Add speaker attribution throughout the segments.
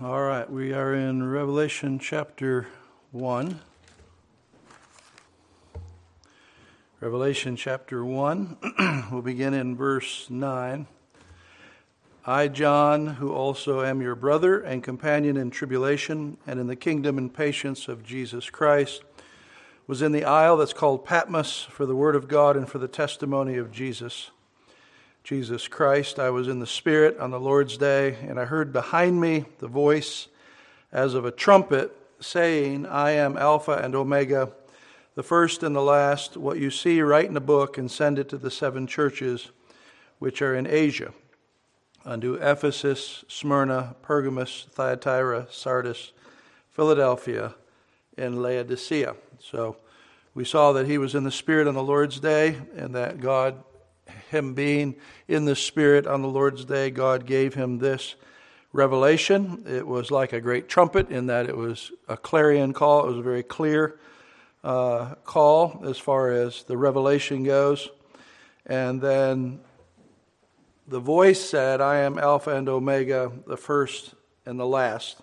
Speaker 1: All right, we are in Revelation chapter 1. Revelation chapter 1, we'll begin in verse 9. I, John, who also am your brother and companion in tribulation and in the kingdom and patience of Jesus Christ, was in the isle that's called Patmos for the word of God and for the testimony of Jesus Christ. I was in the Spirit on the Lord's day, and I heard behind me the voice as of a trumpet saying, I am Alpha and Omega, the first and the last. What you see, write in a book and send it to the 7 churches which are in Asia, unto Ephesus, Smyrna, Pergamos, Thyatira, Sardis, Philadelphia, and Laodicea. So we saw that he was in the Spirit on the Lord's day, and that God, him being in the Spirit on the Lord's day, God gave him this revelation. It was like a great trumpet in that it was a clarion call. It was a very clear call as far as the revelation goes. And then the voice said, I am Alpha and Omega, the first and the last.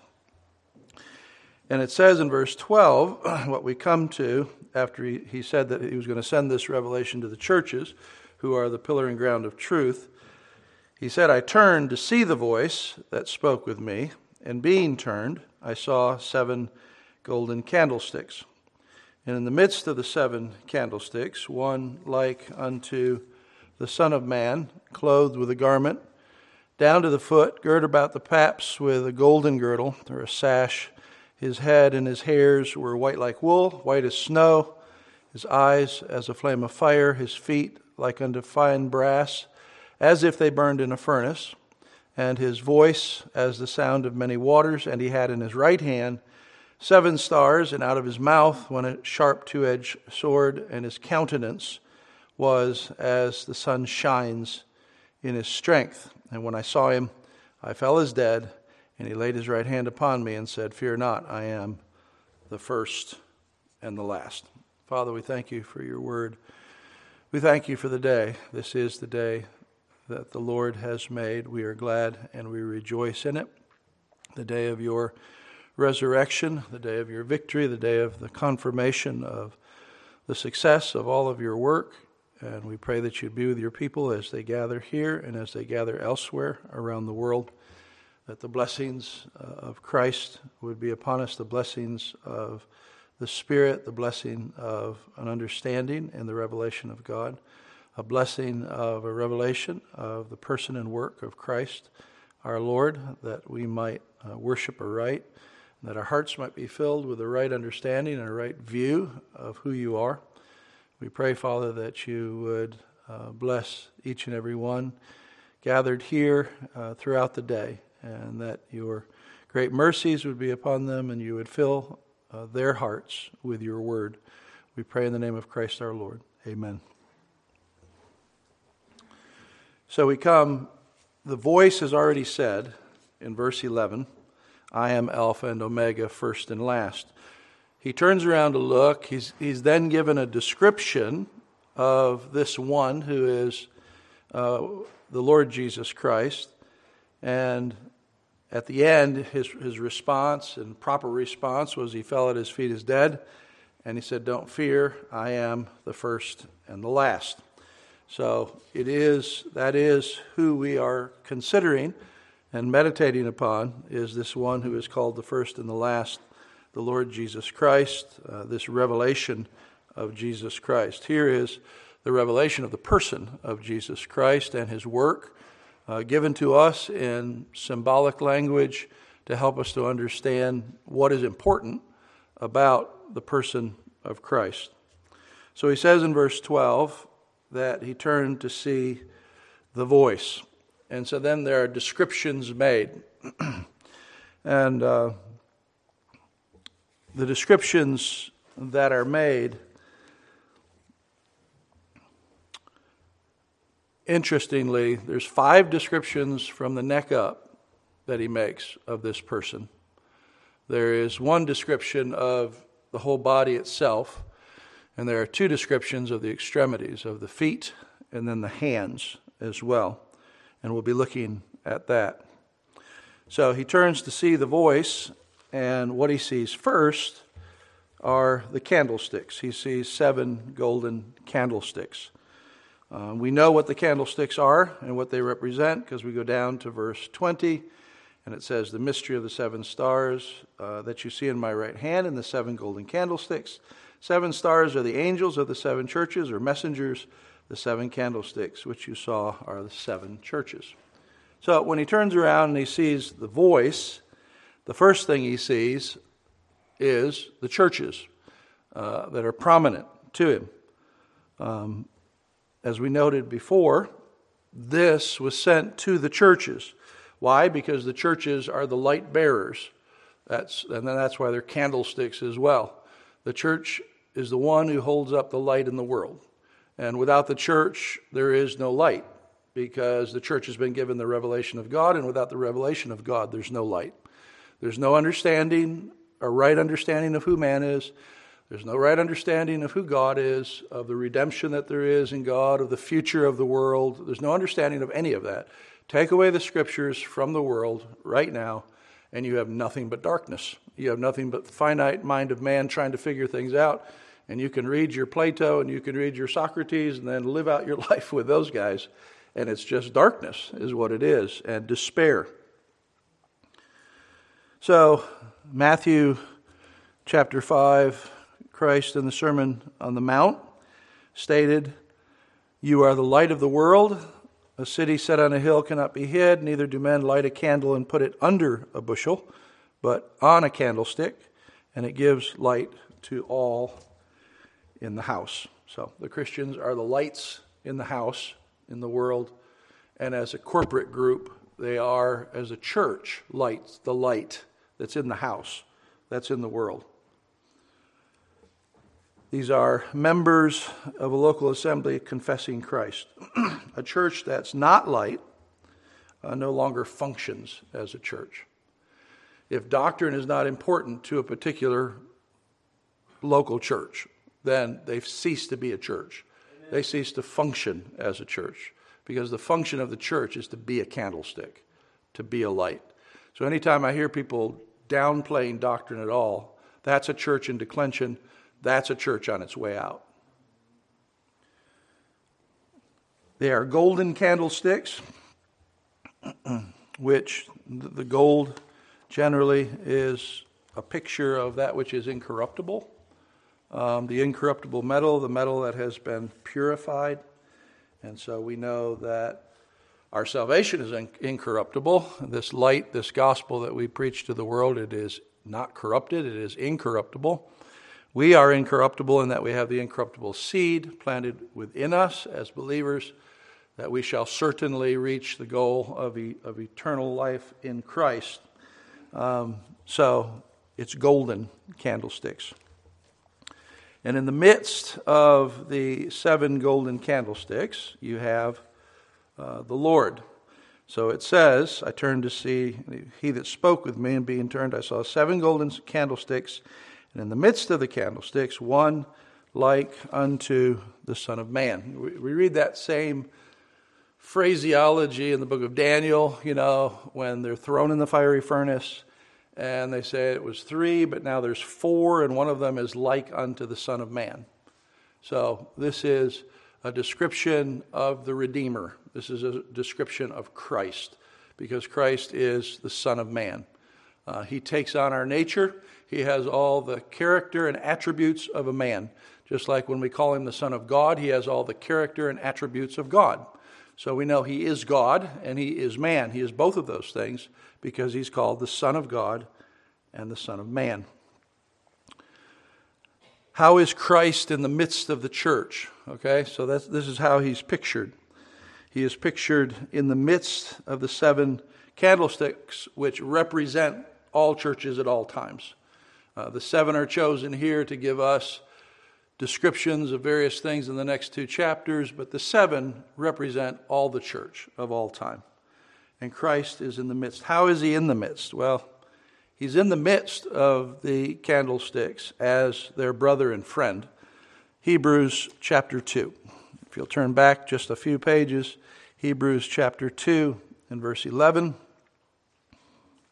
Speaker 1: And it says in verse 12, what we come to after he said that he was going to send this revelation to the churches, who are the pillar and ground of truth. He said, I turned to see the voice that spoke with me, and being turned, I saw 7 golden candlesticks. And in the midst of the 7 candlesticks, one like unto the Son of Man, clothed with a garment, down to the foot, girt about the paps with a golden girdle, or a sash. His head and his hairs were white like wool, white as snow, his eyes as a flame of fire, his feet like unto fine brass, as if they burned in a furnace, and his voice as the sound of many waters. And he had in his right hand 7 stars, and out of his mouth went a sharp 2-edged sword, and his countenance was as the sun shines in his strength. And when I saw him, I fell as dead, and he laid his right hand upon me and said, Fear not, I am the first and the last. Father, we thank you for your word. We thank you for the day. This is the day that the Lord has made. We are glad and we rejoice in it. The day of your resurrection, the day of your victory, the day of the confirmation of the success of all of your work. And we pray that you'd be with your people as they gather here and as they gather elsewhere around the world, that the blessings of Christ would be upon us, the blessings of the Spirit, the blessing of an understanding and the revelation of God, a blessing of a revelation of the person and work of Christ, our Lord, that we might worship aright, that our hearts might be filled with a right understanding and a right view of who you are. We pray, Father, that you would bless each and every one gathered here throughout the day, and that your great mercies would be upon them, and you would fill their hearts with your word. We pray in the name of Christ our Lord. Amen. So we come, the voice has already said in verse 11, I am Alpha and Omega, first and last. He turns around to look. He's then given a description of this one who is the Lord Jesus Christ. And at the end, his response and proper response was he fell at his feet as dead. And he said, don't fear, I am the first and the last. So that is who we are considering and meditating upon, is this one who is called the first and the last, the Lord Jesus Christ, this revelation of Jesus Christ. Here is the revelation of the person of Jesus Christ and his work, given to us in symbolic language to help us to understand what is important about the person of Christ. So he says in verse 12 that he turned to see the voice. And so then there are descriptions made. And the descriptions that are made, interestingly, there's 5 descriptions from the neck up that he makes of this person. There is 1 description of the whole body itself, and there are 2 descriptions of the extremities, of the feet and then the hands as well. And we'll be looking at that. So he turns to see the voice, and what he sees first are the candlesticks. He sees 7 golden candlesticks. We know what the candlesticks are and what they represent because we go down to verse 20, and it says, the mystery of the 7 stars that you see in my right hand and the 7 golden candlesticks. 7 stars are the angels of the 7 churches, or messengers. The 7 candlesticks which you saw are the 7 churches. So when he turns around and he sees the voice, the first thing he sees is the churches that are prominent to him. As we noted before, this was sent to the churches. Why? Because the churches are the light bearers. That's why they're candlesticks as well. The church is the one who holds up the light in the world. And without the church, there is no light, because the church has been given the revelation of God, and without the revelation of God, there's no light. There's no understanding, a right understanding of who man is. There's no right understanding of who God is, of the redemption that there is in God, of the future of the world. There's no understanding of any of that. Take away the scriptures from the world right now, and you have nothing but darkness. You have nothing but the finite mind of man trying to figure things out. And you can read your Plato and you can read your Socrates and then live out your life with those guys. And it's just darkness is what it is, and despair. So, Matthew chapter 5, Christ in the Sermon on the Mount stated, you are the light of the world. A city set on a hill cannot be hid, neither do men light a candle and put it under a bushel, but on a candlestick, and it gives light to all in the house. So the Christians are the lights in the house, in the world, and as a corporate group, they are, as a church, lights, the light that's in the house, that's in the world. These are members of a local assembly confessing Christ. A church that's not light no longer functions as a church. If doctrine is not important to a particular local church, then they've ceased to be a church. Amen. They cease to function as a church, because the function of the church is to be a candlestick, to be a light. So anytime I hear people downplaying doctrine at all, that's a church in declension. That's a church on its way out. They are golden candlesticks, which the gold generally is a picture of that which is incorruptible. The incorruptible metal, the metal that has been purified. And so we know that our salvation is incorruptible. This light, this gospel that we preach to the world, it is not corrupted, it is incorruptible. We are incorruptible in that we have the incorruptible seed planted within us as believers, that we shall certainly reach the goal of eternal life in Christ. So it's golden candlesticks. And in the midst of the 7 golden candlesticks, you have the Lord. So it says, I turned to see, he that spoke with me, and being turned, I saw 7 golden candlesticks, and in the midst of the candlesticks, one like unto the Son of Man. We read that same phraseology in the book of Daniel, when they're thrown in the fiery furnace, and they say it was 3, but now there's 4, and one of them is like unto the Son of Man. So this is a description of the Redeemer. This is a description of Christ, because Christ is the Son of Man. He takes on our nature. He has all the character and attributes of a man. Just like when we call him the Son of God, he has all the character and attributes of God. So we know he is God and he is man. He is both of those things because he's called the Son of God and the Son of Man. How is Christ in the midst of the church? Okay, so this is how he's pictured. He is pictured in the midst of the 7 candlesticks, which represent all churches at all times. The 7 are chosen here to give us descriptions of various things in the next 2 chapters, but the 7 represent all the church of all time. And Christ is in the midst. How is he in the midst? Well, he's in the midst of the candlesticks as their brother and friend. Hebrews chapter 2. If you'll turn back just a few pages, Hebrews chapter 2 and verse 11.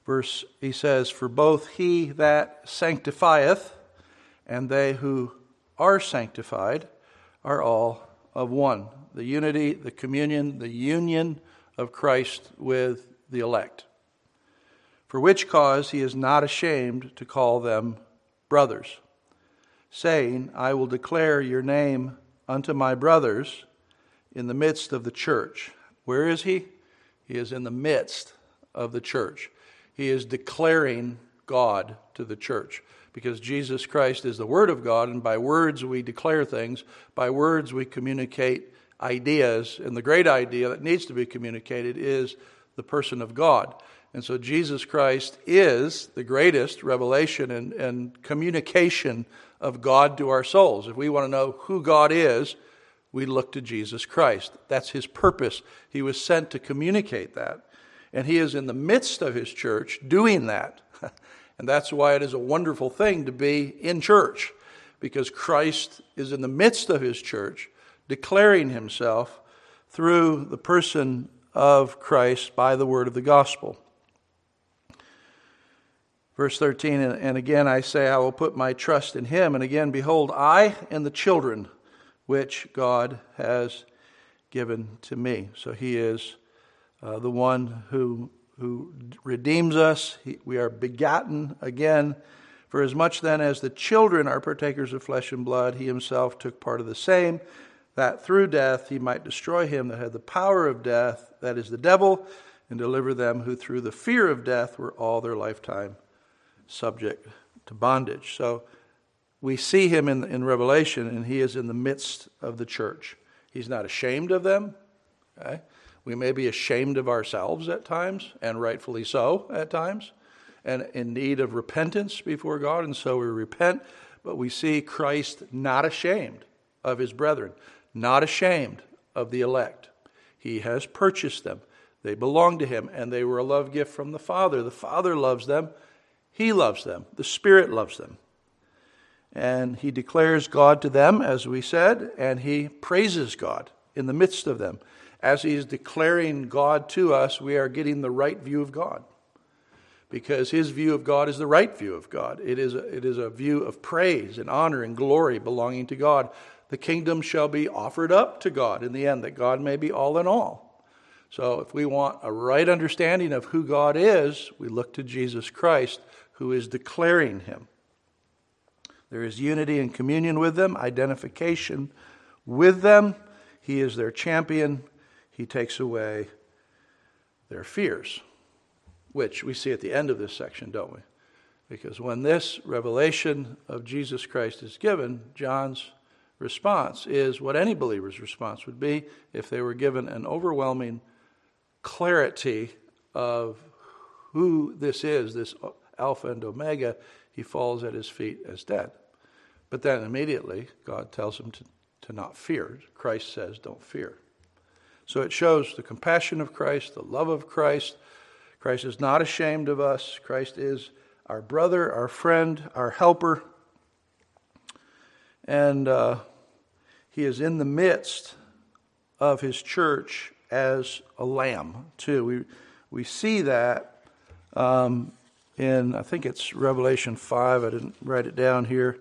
Speaker 1: He says, "For both he that sanctifieth and they who are sanctified are all of one." The unity, the communion, the union of Christ with the elect. "For which cause he is not ashamed to call them brothers, saying, I will declare your name unto my brothers in the midst of the church." Where is he? He is in the midst of the church. He is declaring God to the church, because Jesus Christ is the Word of God, and by words we declare things, by words we communicate ideas, and the great idea that needs to be communicated is the person of God. And so Jesus Christ is the greatest revelation and communication of God to our souls. If we want to know who God is, we look to Jesus Christ. That's his purpose. He was sent to communicate that. And he is in the midst of his church doing that. And that's why it is a wonderful thing to be in church, because Christ is in the midst of his church, declaring himself through the person of Christ by the word of the gospel. Verse 13, "And again I say, I will put my trust in him. And again, behold, I and the children which God has given to me." So he is the one who redeems us. We are begotten again. "For as much then as the children are partakers of flesh and blood, he himself took part of the same, that through death he might destroy him that had the power of death, that is the devil, and deliver them who through the fear of death were all their lifetime subject to bondage." So we see him in Revelation, and he is in the midst of the church. He's not ashamed of them. Okay? We may be ashamed of ourselves at times, and rightfully so at times, and in need of repentance before God, and so we repent. But we see Christ not ashamed of his brethren, not ashamed of the elect. He has purchased them. They belong to him, and they were a love gift from the Father. The Father loves them. He loves them. The Spirit loves them. And he declares God to them, as we said, and he praises God in the midst of them. As he is declaring God to us, we are getting the right view of God, because his view of God is the right view of God. It is a view of praise and honor and glory belonging to God. The kingdom shall be offered up to God in the end, that God may be all in all. So if we want a right understanding of who God is, we look to Jesus Christ, who is declaring him. There is unity and communion with them, identification with them. He is their champion. He takes away their fears, which we see at the end of this section, don't we? Because when this revelation of Jesus Christ is given, John's response is what any believer's response would be if they were given an overwhelming clarity of who this is, this Alpha and Omega. He falls at his feet as dead. But then immediately God tells him to not fear. Christ says, don't fear. So it shows the compassion of Christ, the love of Christ. Christ is not ashamed of us. Christ is our brother, our friend, our helper. And he is in the midst of his church as a lamb, too. We see that in, I think it's Revelation 5. I didn't write it down here.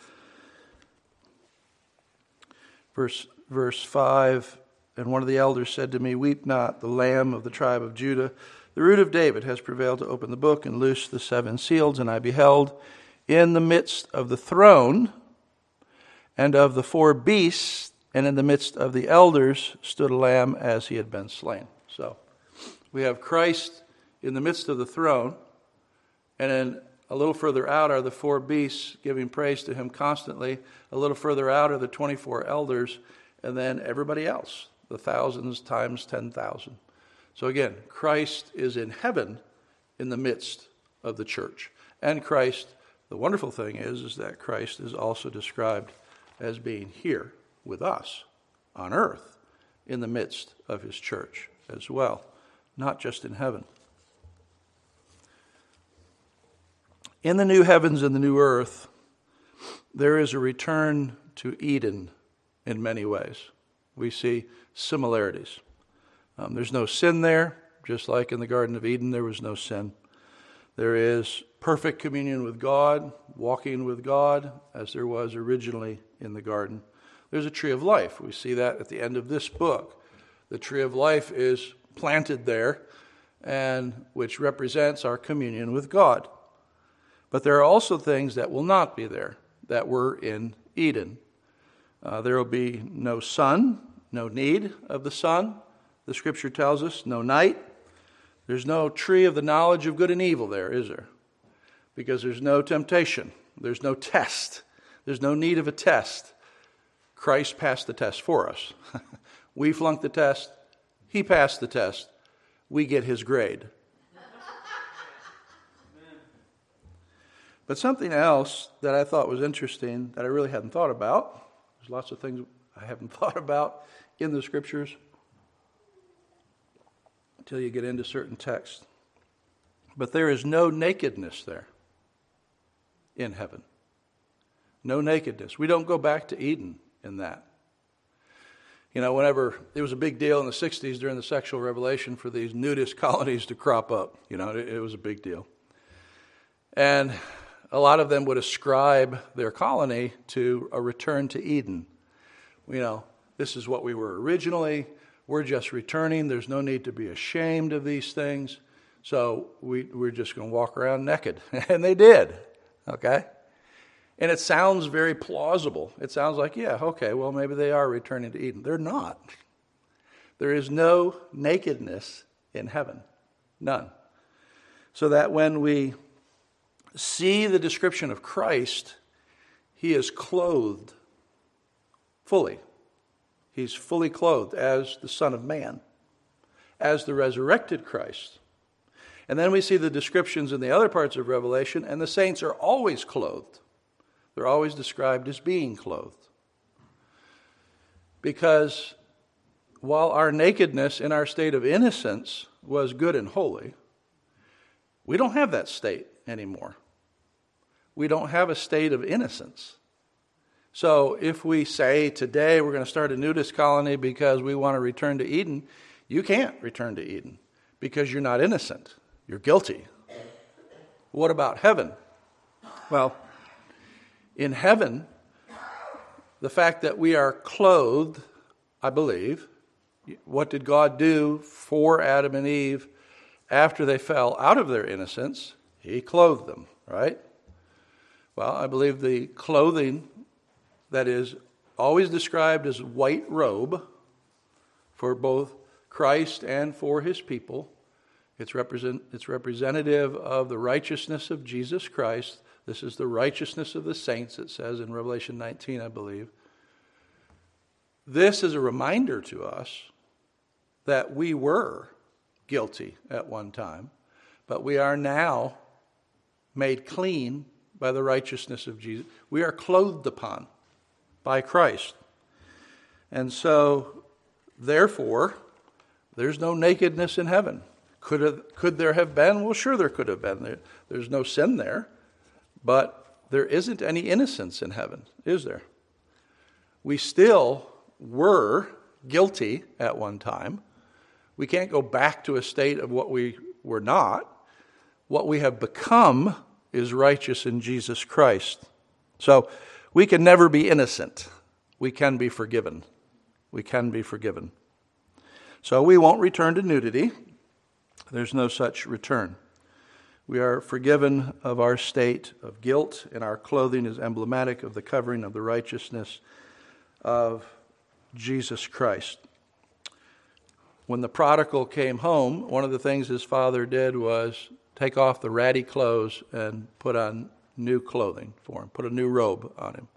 Speaker 1: Verse 5, "And one of the elders said to me, Weep not, the Lamb of the tribe of Judah, the root of David, has prevailed to open the book and loose the 7 seals. And I beheld in the midst of the throne and of the 4 beasts, and in the midst of the elders, stood a lamb as he had been slain." So we have Christ in the midst of the throne, and then a little further out are the 4 beasts giving praise to him constantly. A little further out are the 24 elders, and then everybody else, the thousands times 10,000. So again, Christ is in heaven in the midst of the church. And Christ, the wonderful thing is that Christ is also described as being here with us on earth in the midst of his church as well, not just in heaven. In the new heavens and the new earth, there is a return to Eden in many ways. We see similarities. There's no sin there, just like in the Garden of Eden there was no sin. There is perfect communion with God, walking with God, as there was originally in the garden. There's a tree of life. We see that at the end of this book. The tree of life is planted there, and which represents our communion with God. But there are also things that will not be there, that were in Eden. There will be no sun, no need of the sun. The Scripture tells us, no night. There's no tree of the knowledge of good and evil there, is there? Because there's no temptation. There's no test. There's no need of a test. Christ passed the test for us. We flunked the test. He passed the test. We get his grade. But something else that I thought was interesting that I really hadn't thought about, there's lots of things I haven't thought about in the Scriptures until you get into certain texts. But there is no nakedness there in heaven. No nakedness. We don't go back to Eden in that. You know, whenever it was a big deal in the 60s during the sexual revelation for these nudist colonies to crop up, you know, it was a big deal. And a lot of them would ascribe their colony to a return to Eden. You know, this is what we were originally. We're just returning. There's no need to be ashamed of these things. So we're just going to walk around naked. And they did. Okay? And it sounds very plausible. It sounds like, yeah, okay, well, maybe they are returning to Eden. They're not. There is no nakedness in heaven. None. So that when we see the description of Christ, he is clothed fully. He's fully clothed as the Son of Man, as the resurrected Christ. And then we see the descriptions in the other parts of Revelation, and the saints are always clothed. They're always described as being clothed. Because while our nakedness in our state of innocence was good and holy, we don't have that state anymore. We don't have a state of innocence. So if we say today we're going to start a nudist colony because we want to return to Eden, you can't return to Eden because you're not innocent. You're guilty. What about heaven? Well, in heaven, the fact that we are clothed, I believe, what did God do for Adam and Eve after they fell out of their innocence? He clothed them, right? Well, I believe the clothing that is always described as white robe for both Christ and for his people, it's representative of the righteousness of Jesus Christ. This is the righteousness of the saints, it says in Revelation 19, I believe. This is a reminder to us that we were guilty at one time, but we are now made clean by the righteousness of Jesus. We are clothed upon by Christ. And so, therefore, there's no nakedness in heaven. Could there have been? Well, sure there could have been. There's no sin there. But there isn't any innocence in heaven, is there? We still were guilty at one time. We can't go back to a state of what we were not. What we have become is righteous in Jesus Christ. So we can never be innocent. We can be forgiven. We can be forgiven. So we won't return to nudity. There's no such return. We are forgiven of our state of guilt, and our clothing is emblematic of the covering of the righteousness of Jesus Christ. When the prodigal came home, one of the things his father did was take off the ratty clothes and put on new clothing for him, put a new robe on him.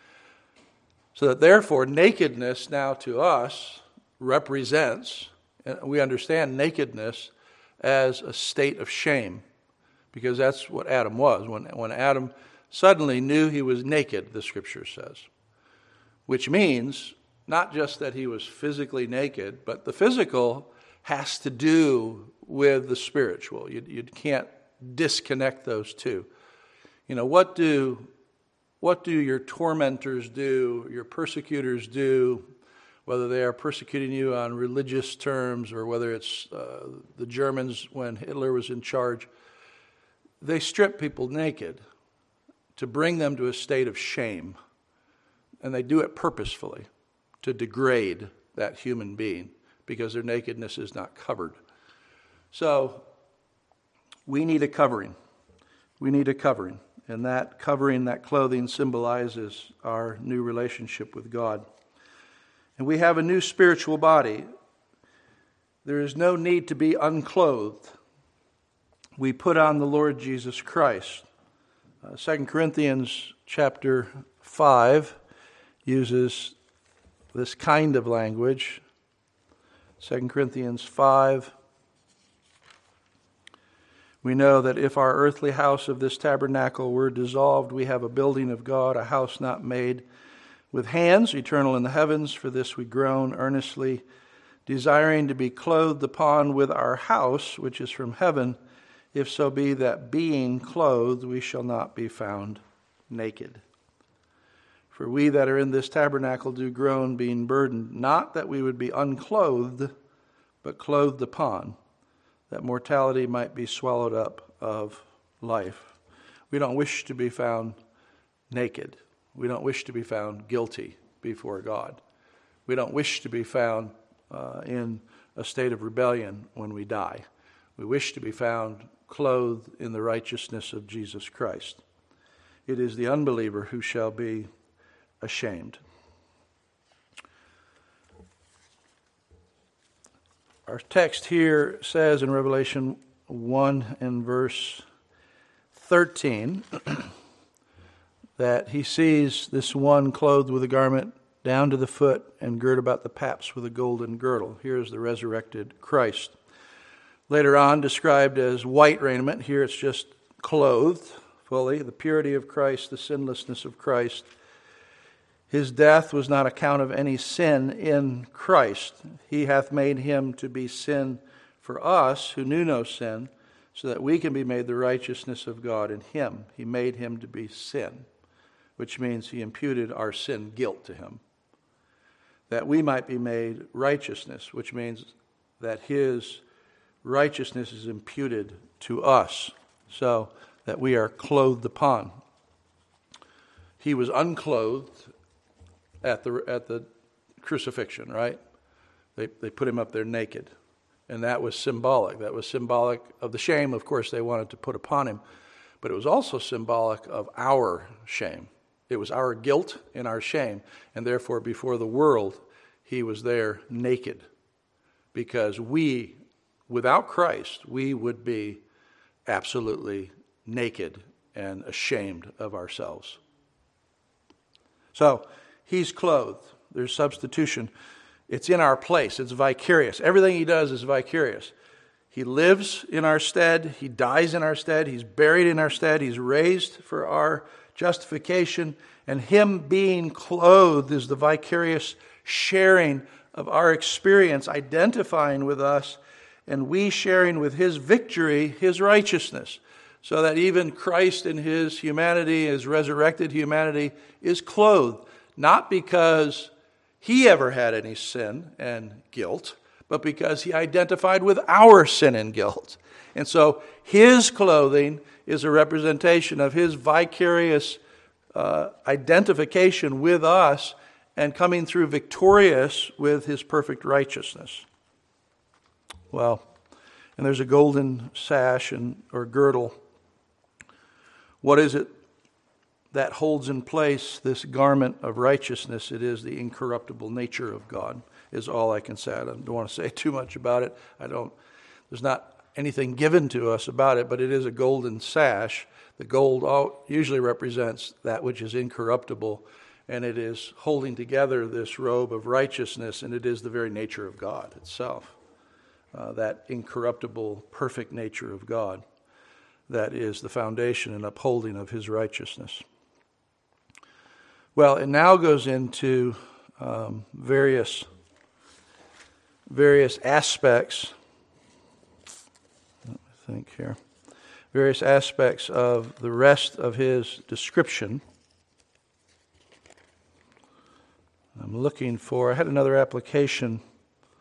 Speaker 1: So that therefore nakedness now to us represents, and we understand nakedness as a state of shame, because that's what Adam was. When Adam suddenly knew he was naked, the Scripture says, which means not just that he was physically naked, but the physical has to do with the spiritual. You can't disconnect those two. You know, what do your tormentors do, your persecutors do, whether they are persecuting you on religious terms or whether it's the Germans when Hitler was in charge? they strip people naked to bring them to a state of shame. And they do it purposefully to degrade that human being because their nakedness is not covered. So we need a covering. We need a covering. And that covering, that clothing, symbolizes our new relationship with God. And we have a new spiritual body. There is no need to be unclothed. We put on the Lord Jesus Christ. 2 Corinthians chapter 5 uses this kind of language. 2 Corinthians 5. We know that if our earthly house of this tabernacle were dissolved, we have a building of God, a house not made with hands, eternal in the heavens. For this we groan earnestly, desiring to be clothed upon with our house, which is from heaven, if so be that being clothed, we shall not be found naked. For we that are in this tabernacle do groan, being burdened, not that we would be unclothed, but clothed upon, that mortality might be swallowed up of life. We don't wish to be found naked. We don't wish to be found guilty before God. We don't wish to be found in a state of rebellion when we die. We wish to be found clothed in the righteousness of Jesus Christ. It is the unbeliever who shall be ashamed. Our text here says in Revelation 1 and verse 13 that he sees this one clothed with a garment down to the foot and girt about the paps with a golden girdle. Here is the resurrected Christ. Later on, described as white raiment. Here it's just clothed fully. The purity of Christ, the sinlessness of Christ. His death was not account of any sin in Christ. He hath made him to be sin for us who knew no sin, so that we can be made the righteousness of God in him. He made him to be sin, which means he imputed our sin guilt to him. That we might be made righteousness, which means that his righteousness is imputed to us, so that we are clothed upon. He was unclothed at the crucifixion, right? They put him up there naked. And that was symbolic. That was symbolic of the shame, of course, they wanted to put upon him. But it was also symbolic of our shame. It was our guilt and our shame. And therefore, before the world, he was there naked. Because we, without Christ, we would be absolutely naked and ashamed of ourselves. So, he's clothed. There's substitution. It's in our place. It's vicarious. Everything he does is vicarious. He lives in our stead. He dies in our stead. He's buried in our stead. He's raised for our justification. And him being clothed is the vicarious sharing of our experience, identifying with us, and we sharing with his victory, his righteousness. So that even Christ in his humanity, his resurrected humanity, is clothed. Not because he ever had any sin and guilt, but because he identified with our sin and guilt. And so his clothing is a representation of his vicarious identification with us and coming through victorious with his perfect righteousness. Well, and there's a golden sash or girdle. What is it that holds in place this garment of righteousness? It is the incorruptible nature of God, is all I can say. I don't want to say too much about it. There's not anything given to us about it, but it is a golden sash. The gold usually represents that which is incorruptible, and it is holding together this robe of righteousness, and it is the very nature of God itself. That incorruptible, perfect nature of God that is the foundation and upholding of his righteousness. Well, it now goes into various aspects. Let me think here. Various aspects of the rest of his description. I had another application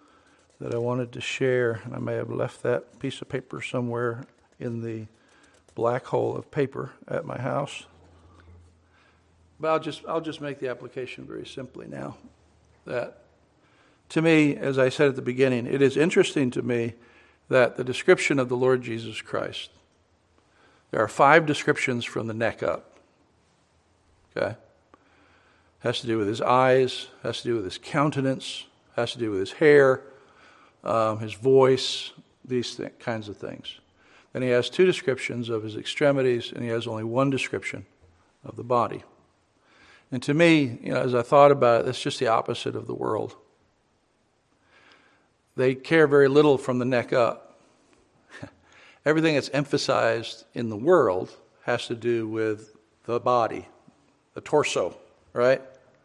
Speaker 1: that I wanted to share, and I may have left that piece of paper somewhere in the black hole of paper at my house. But I'll just make the application very simply now. That, to me, as I said at the beginning, it is interesting to me that the description of the Lord Jesus Christ, there are 5 descriptions from the neck up. Okay? Has to do with his eyes, has to do with his countenance, has to do with his hair, his voice, these kinds of things. Then he has 2 descriptions of his extremities, and he has only 1 description of the body. And to me, as I thought about it, that's just the opposite of the world. They care very little from the neck up. Everything that's emphasized in the world has to do with the body, the torso, right?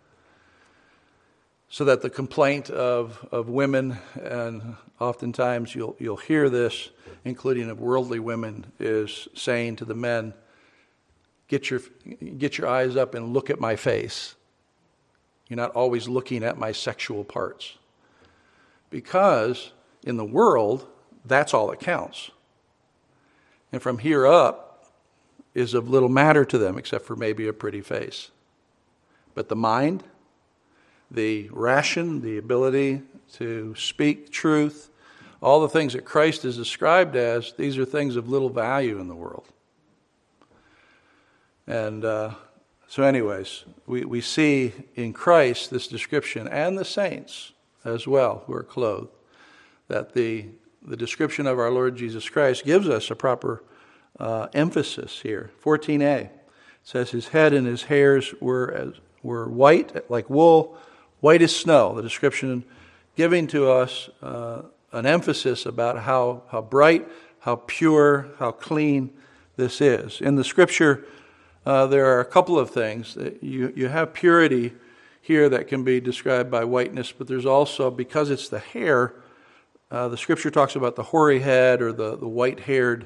Speaker 1: So that the complaint of women, and oftentimes you'll hear this, including of worldly women, is saying to the men, get your eyes up and look at my face. You're not always looking at my sexual parts. Because in the world, that's all that counts. And from here up is of little matter to them, except for maybe a pretty face. But the mind, the ration, the ability to speak truth, all the things that Christ is described as, these are things of little value in the world. And so anyways, we see in Christ this description, and the saints as well who are clothed, that the description of our Lord Jesus Christ gives us a proper emphasis here. 14a says his head and his hairs were white like wool, white as snow. The description giving to us an emphasis about how bright, how pure, how clean this is. In the Scripture, there are a couple of things. You have purity here that can be described by whiteness, but there's also, because it's the hair, the Scripture talks about the hoary head or the white-haired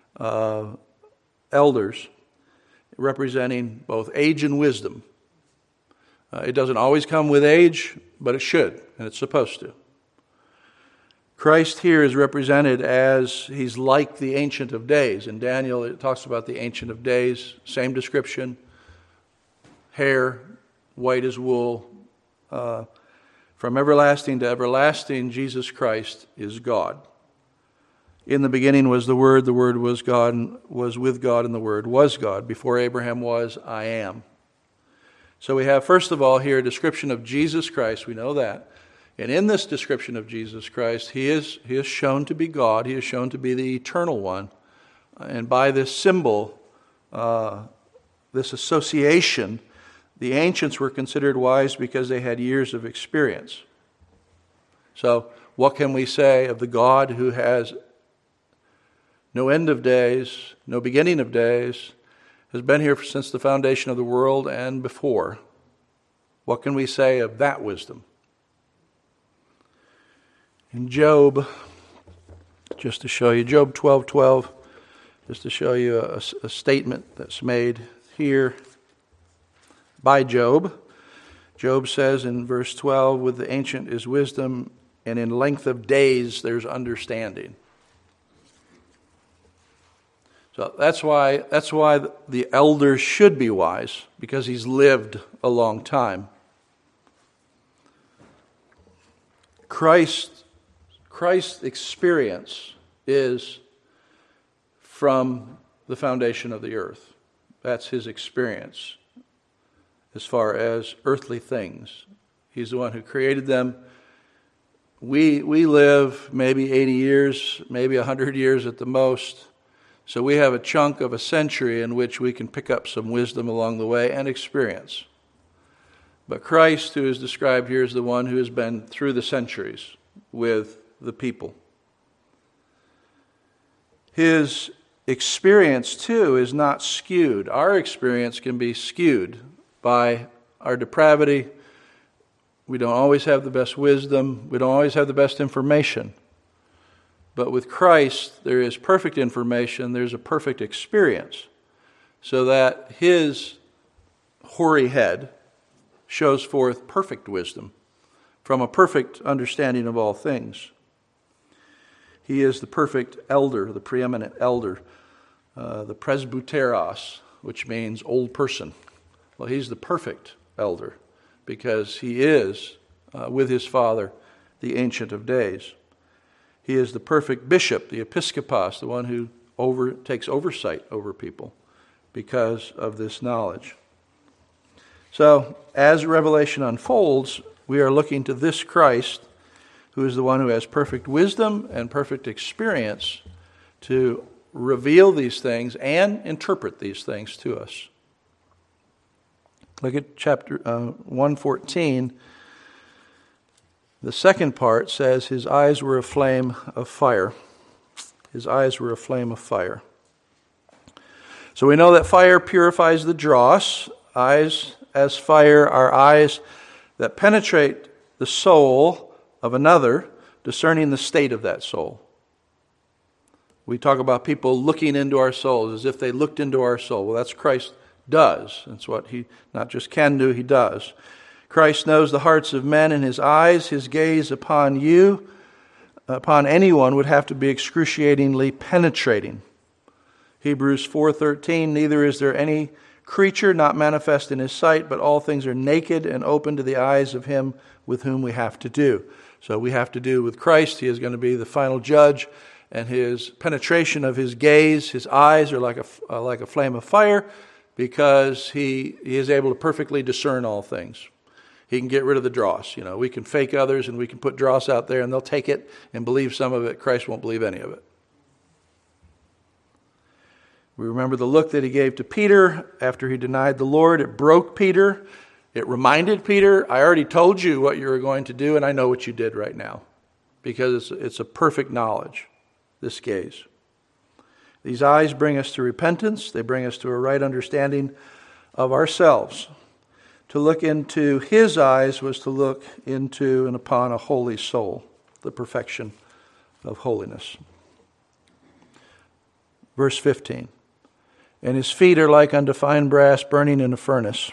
Speaker 1: elders, representing both age and wisdom. It doesn't always come with age, but it should, and it's supposed to. Christ here is represented as he's like the Ancient of Days. In Daniel, it talks about the Ancient of Days, same description, hair, white as wool. From everlasting to everlasting, Jesus Christ is God. In the beginning was the Word was God, and was with God, and the Word was God. Before Abraham was, I am. So we have, first of all, here a description of Jesus Christ. We know that. And in this description of Jesus Christ, he is shown to be God. He is shown to be the eternal one. And by this symbol, this association, the ancients were considered wise because they had years of experience. So what can we say of the God who has no end of days, no beginning of days, has been here since the foundation of the world and before? What can we say of that wisdom? In Job, just to show you, Job 12:12, just to show you a statement that's made here by Job. Job says in verse 12, with the ancient is wisdom, and in length of days there's understanding. So that's why the elder should be wise, because he's lived a long time. Christ's experience is from the foundation of the earth. That's his experience as far as earthly things. He's the one who created them. We live maybe 80 years, maybe 100 years at the most. So we have a chunk of a century in which we can pick up some wisdom along the way and experience. But Christ, who is described here, is the one who has been through the centuries with the people. His experience, too, is not skewed. Our experience can be skewed by our depravity. We don't always have the best wisdom. We don't always have the best information. But with Christ, there is perfect information. There's a perfect experience. So that his hoary head shows forth perfect wisdom from a perfect understanding of all things. He is the perfect elder, the preeminent elder. the presbyteros, which means old person. Well, he's the perfect elder because he is, with his Father, the Ancient of Days. He is the perfect bishop, the episkopos, the one who takes oversight over people because of this knowledge. So, as Revelation unfolds, we are looking to this Christ, who is the one who has perfect wisdom and perfect experience to reveal these things and interpret these things to us. Look at chapter 1:14. The second part says, his eyes were a flame of fire. His eyes were a flame of fire. So we know that fire purifies the dross. Eyes as fire are eyes that penetrate the soul of another, discerning the state of that soul. We talk about people looking into our souls as if they looked into our soul. Well, that's Christ does. That's what he not just can do, he does. Christ knows the hearts of men, and his eyes, his gaze upon you, upon anyone, would have to be excruciatingly penetrating. Hebrews 4:13, neither is there any creature not manifest in his sight, but all things are naked and open to the eyes of him with whom we have to do. So we have to do with Christ. He is going to be the final judge, and his penetration of his gaze, his eyes are like a flame of fire, because he is able to perfectly discern all things. He can get rid of the dross. We can fake others and we can put dross out there and they'll take it and believe some of it. Christ won't believe any of it. We remember the look that he gave to Peter after he denied the Lord. It broke Peter. It reminded Peter, I already told you what you were going to do, and I know what you did right now. Because it's a perfect knowledge, this gaze. These eyes bring us to repentance. They bring us to a right understanding of ourselves. To look into his eyes was to look into and upon a holy soul, the perfection of holiness. Verse 15. And his feet are like unto fine brass burning in a furnace.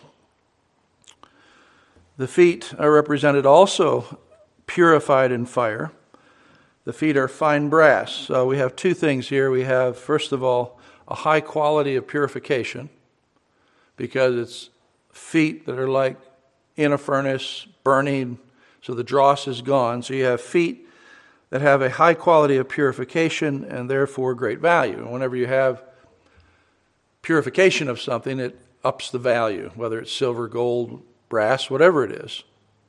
Speaker 1: The feet are represented also purified in fire. The feet are fine brass. So we have two things here. We have, first of all, a high quality of purification, because it's feet that are like in a furnace, burning, so the dross is gone. So you have feet that have a high quality of purification and therefore great value. And whenever you have purification of something, it ups the value, whether it's silver, gold, brass, whatever it is.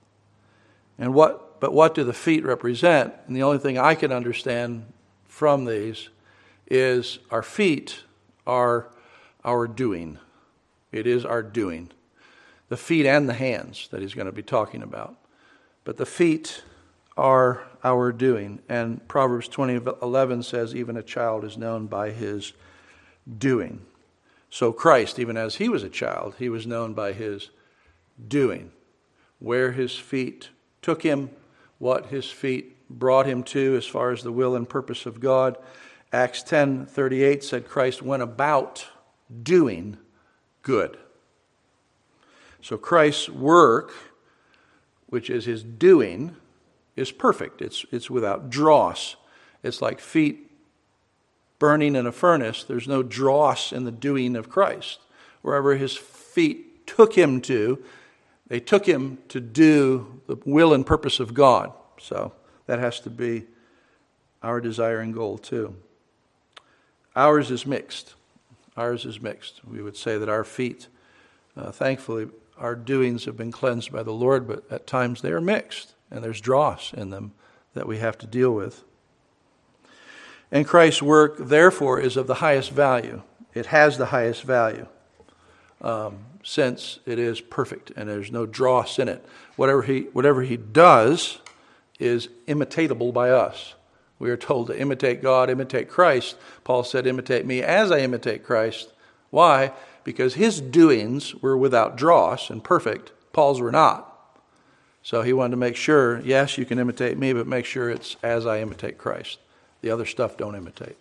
Speaker 1: But what do the feet represent? And the only thing I can understand from these is our feet are our doing. It is our doing. The feet and the hands that he's going to be talking about. But the feet are our doing. And Proverbs 20:11 says, even a child is known by his doing. So Christ, even as he was a child, he was known by his doing. Where his feet took him, what his feet brought him to as far as the will and purpose of God. Acts 10:38 said Christ went about doing good. So Christ's work, which is his doing, is perfect. It's without dross. It's like feet burning in a furnace. There's no dross in the doing of Christ. Wherever his feet took him to, they took him to do the will and purpose of God. So that has to be our desire and goal too. Ours is mixed. Ours is mixed. We would say that our feet, thankfully, our doings have been cleansed by the Lord, but at times they are mixed, and there's dross in them that we have to deal with. And Christ's work, therefore, is of the highest value. It has the highest value, since it is perfect, and there's no dross in it. Whatever he does is imitatable by us. We are told to imitate God, imitate Christ. Paul said, imitate me as I imitate Christ. Why? Because his doings were without dross and perfect. Paul's were not. So he wanted to make sure, yes, you can imitate me, but make sure it's as I imitate Christ. The other stuff don't imitate.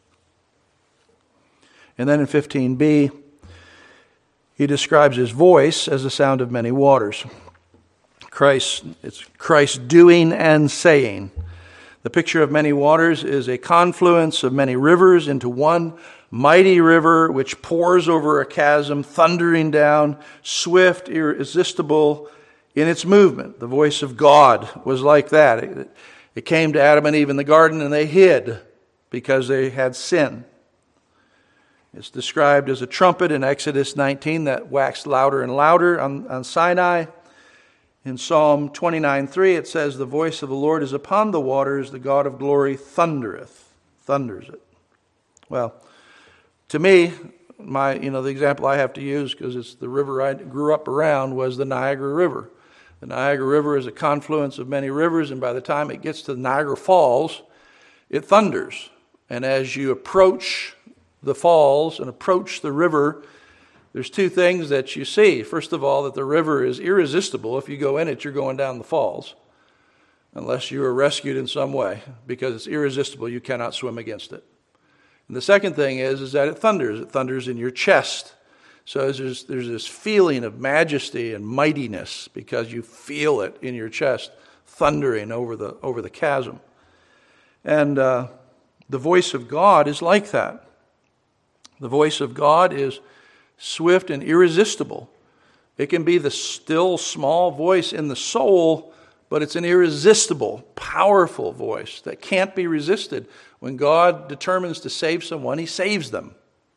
Speaker 1: And then in 15b, he describes his voice as the sound of many waters. It's Christ doing and saying. The picture of many waters is a confluence of many rivers into one mighty river which pours over a chasm, thundering down, swift, irresistible in its movement. The voice of God was like that. It came to Adam and Eve in the garden, and they hid because they had sin. It's described as a trumpet in Exodus 19 that waxed louder and louder on Sinai. In Psalm 29:3, it says, "The voice of the Lord is upon the waters, the God of glory thunders it." Well, to me, the example I have to use, because it's the river I grew up around, was the Niagara River. The Niagara River is a confluence of many rivers, and by the time it gets to Niagara Falls, it thunders. And as you approach the falls and approach the river, there's two things that you see. First of all, that the river is irresistible. If you go in it, you're going down the falls, unless you are rescued in some way, because it's irresistible. You cannot swim against it. And the second thing is that it thunders. It thunders in your chest. So there's this feeling of majesty and mightiness because you feel it in your chest, thundering over the chasm. And the voice of God is like that. The voice of God is swift and irresistible. It can be the still, small voice in the soul, but it's an irresistible, powerful voice that can't be resisted. When God determines to save someone, He saves them.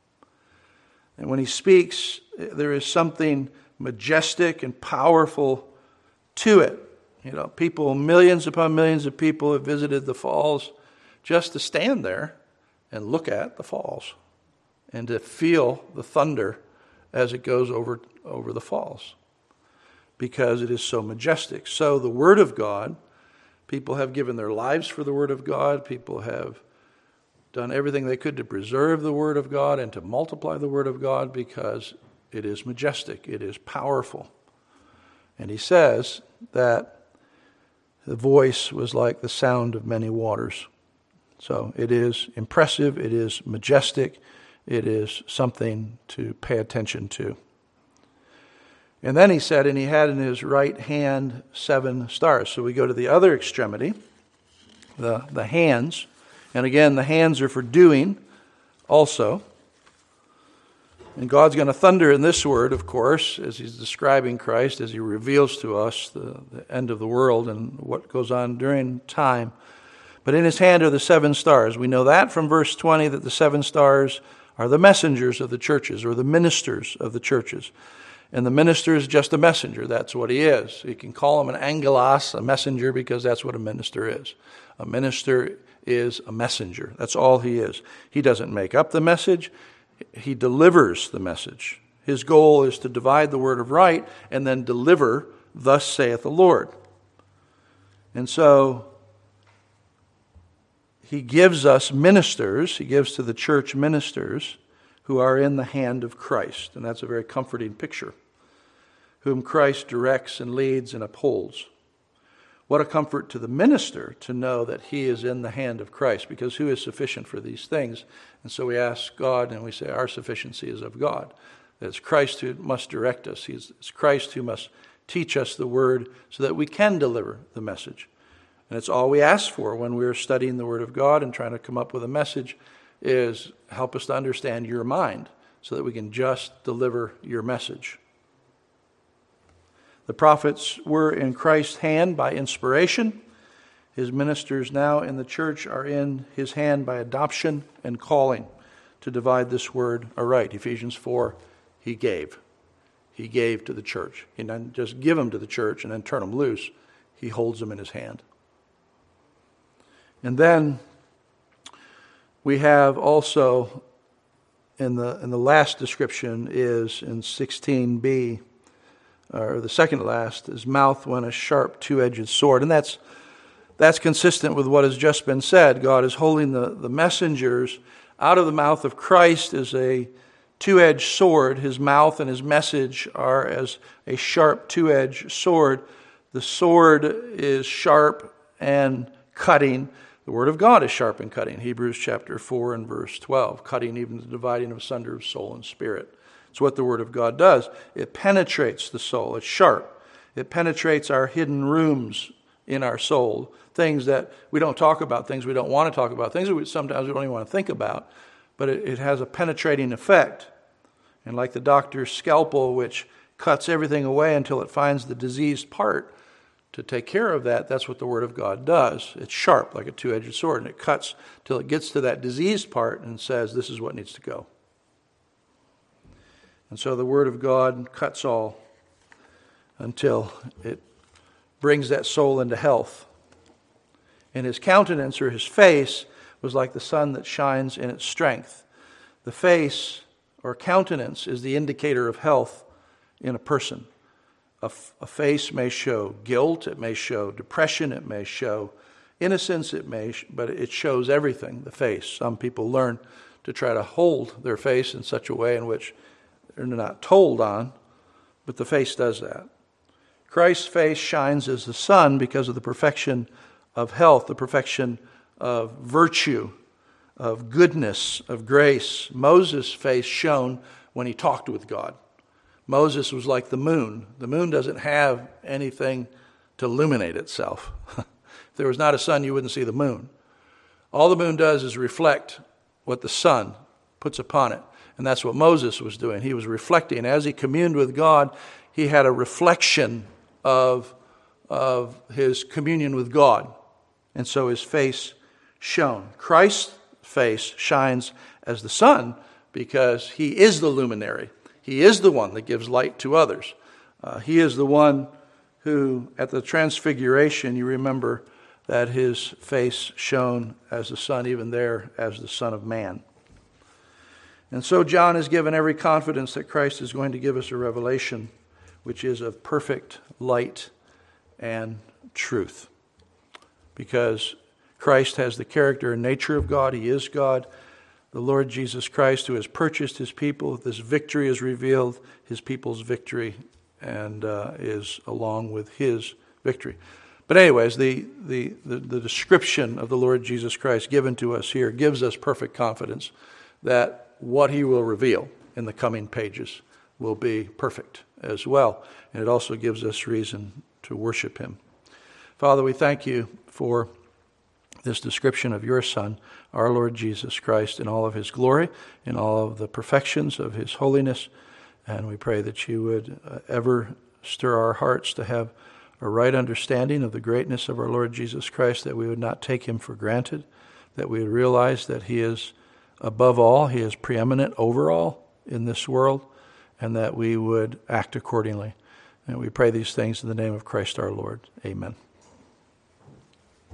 Speaker 1: And when He speaks, there is something majestic and powerful to it. Millions upon millions of people have visited the falls just to stand there and look at the falls and to feel the thunder as it goes over the falls, because it is so majestic. So the Word of God, people have given their lives for the Word of God. People have done everything they could to preserve the Word of God and to multiply the Word of God, because it is majestic, it is powerful. And he says that the voice was like the sound of many waters. So it is impressive, it is majestic, it is something to pay attention to. And then he said, and he had in his right hand 7 stars. So we go to the other extremity, the hands. And again, the hands are for doing also. And God's going to thunder in this word, of course, as he's describing Christ, as he reveals to us the end of the world and what goes on during time. But in his hand are the 7 stars. We know that from verse 20, that the 7 stars are the messengers of the churches, or the ministers of the churches. And the minister is just a messenger. That's what he is. You can call him an angelos, a messenger, because that's what a minister is. A minister is a messenger. That's all he is. He doesn't make up the message. He delivers the message. His goal is to divide the word of right and then deliver, thus saith the Lord. And so he gives us ministers, he gives to the church ministers who are in the hand of Christ. And that's a very comforting picture. Whom Christ directs and leads and upholds. What a comfort to the minister to know that he is in the hand of Christ, because who is sufficient for these things? And so we ask God and we say our sufficiency is of God. That it's Christ who must direct us. It's Christ who must teach us the word so that we can deliver the message. And it's all we ask for when we're studying the Word of God and trying to come up with a message, is help us to understand your mind so that we can just deliver your message. The prophets were in Christ's hand by inspiration. His ministers now in the church are in his hand by adoption and calling to divide this word aright. Ephesians 4, he gave. He gave to the church. He didn't just give them to the church and then turn them loose. He holds them in his hand. And then we have also, in the last description is in 16b, or the second to last, his mouth went a sharp two-edged sword. And that's consistent with what has just been said. God is holding the messengers. Out of the mouth of Christ is a two-edged sword. His mouth and his message are as a sharp two-edged sword. The sword is sharp and cutting. The word of God is sharp and cutting. Hebrews chapter 4 and verse 12. Cutting even the dividing of asunder of soul and spirit. It's what the word of God does. It penetrates the soul. It's sharp. It penetrates our hidden rooms in our soul, things that we don't talk about, things we don't want to talk about, things that sometimes we don't even want to think about, but it has a penetrating effect. And like the doctor's scalpel, which cuts everything away until it finds the diseased part, to take care of that, that's what the Word of God does. It's sharp, like a two-edged sword, and it cuts till it gets to that diseased part and says, this is what needs to go. And so the Word of God cuts all until it brings that soul into health. And his countenance, or his face, was like the sun that shines in its strength. The face, or countenance, is the indicator of health in a person. A face may show guilt, it may show depression, it may show innocence, but it shows everything, the face. Some people learn to try to hold their face in such a way in which they're not told on, but the face does that. Christ's face shines as the sun because of the perfection of health, the perfection of virtue, of goodness, of grace. Moses' face shone when he talked with God. Moses was like the moon. The moon doesn't have anything to illuminate itself. If there was not a sun, you wouldn't see the moon. All the moon does is reflect what the sun puts upon it. And that's what Moses was doing. He was reflecting. As he communed with God, he had a reflection of his communion with God. And so his face shone. Christ's face shines as the sun because he is the luminary. He is the one that gives light to others. He is the one who, at the transfiguration, you remember that his face shone as the sun, even there as the Son of Man. And so John is given every confidence that Christ is going to give us a revelation which is of perfect light and truth. Because Christ has the character and nature of God. He is God. The Lord Jesus Christ, who has purchased his people, this victory is revealed, his people's victory, and is along with his victory. But anyways, the description of the Lord Jesus Christ given to us here gives us perfect confidence that what he will reveal in the coming pages will be perfect as well. And it also gives us reason to worship him. Father, we thank you for this description of your Son, our Lord Jesus Christ, in all of his glory, in all of the perfections of his holiness. And we pray that you would ever stir our hearts to have a right understanding of the greatness of our Lord Jesus Christ, that we would not take him for granted, that we would realize that he is above all, he is preeminent over all in this world, and that we would act accordingly. And we pray these things in the name of Christ our Lord. Amen.